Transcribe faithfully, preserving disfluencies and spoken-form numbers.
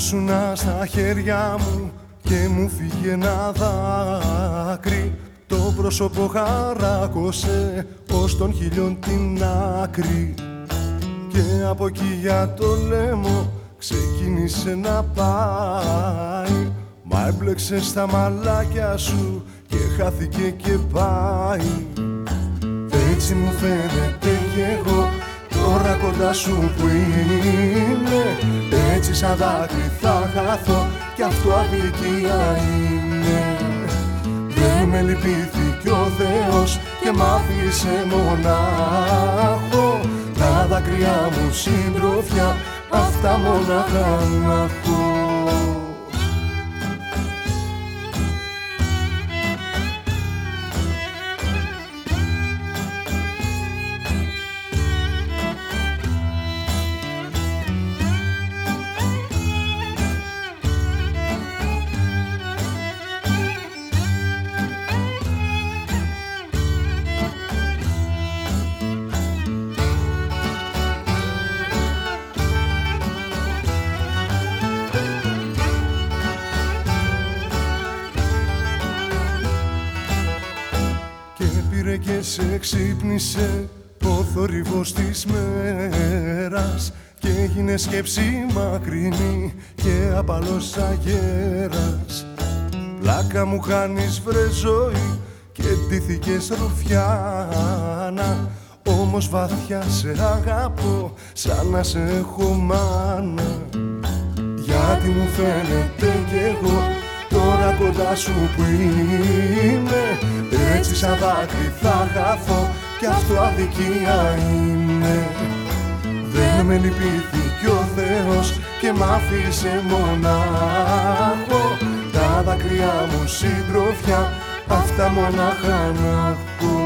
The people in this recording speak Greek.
Σουνά στα χέρια μου και μου φύγε ένα δάκρυ. Το πρόσωπο χαράκωσε ως των χιλιών την άκρη. Και από εκεί για το λαίμο ξεκίνησε να πάει. Μα έμπλεξε στα μαλάκια σου και χάθηκε και πάει. Έτσι μου φαίνεται κι εγώ τώρα κοντά σου που είμαι. Έτσι σαν δάκρυ θα χαθώ κι αυτό αδικία είναι. Δεν με λυπήθηκε ο Θεός και μ' άφησε μονάχο. Τα δάκρυά μου συντροφιά αυτά μονάχα να έχω. Και σε ξύπνησε ο θόρυβος της μέρας και έγινε σκέψη μακρινή και απαλός αγέρας. Πλάκα μου χάνεις βρε ζωή και ντύθηκες ρουφιάνα, όμως βαθιά σε αγαπώ σαν να σε έχω μάνα. Γιατί μου φαίνεται κι εγώ τώρα κοντά σου που είμαι. Έτσι σαν δάκρυ θα χαθώ κι αυτό αδικία είναι. Δεν με λυπήθηκε ο Θεός και μ' άφησε μονάχο. Τα δάκρυά μου συντροφιά αυτά μονάχα να έχω.